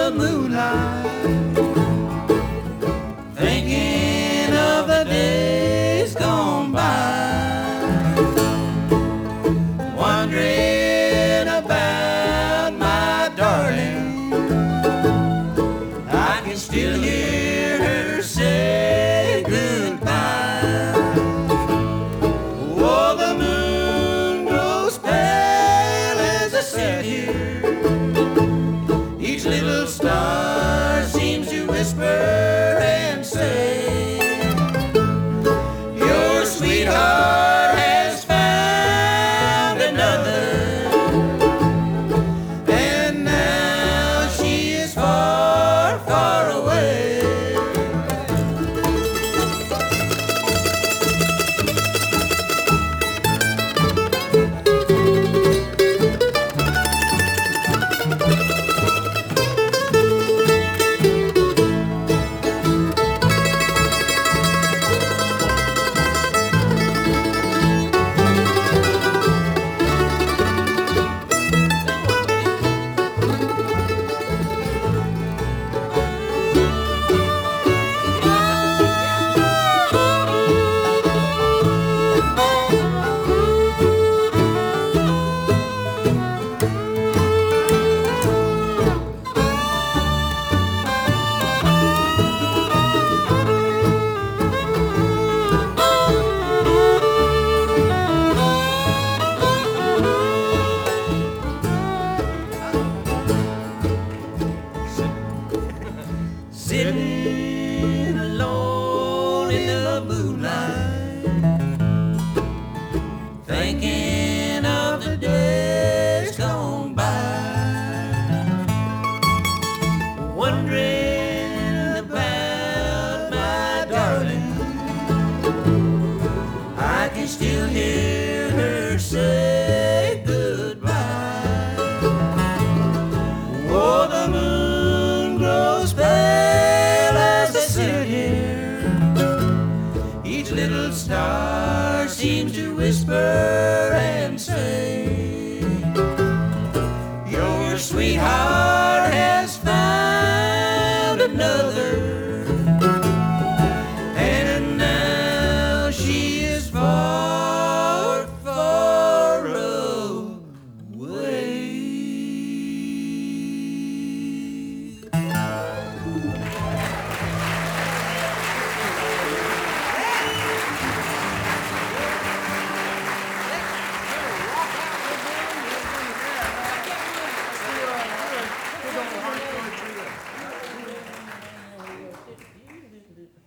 the moonlight, thinking of the days gone by, wondering about my darling. I can still hear her say goodbye. Oh, the moon grows pale as I sit here. Each little star seems to whisper and say, your sweetheart has found another, and now she is far, far away. Sitting alone in the moonlight, thinking of the days gone by, wondering about my darling. I can still hear her say goodbye. Oh, the moon grows pale as I sit here. Each little star seems to whisper and say, your sweetheart has found another, and now she is far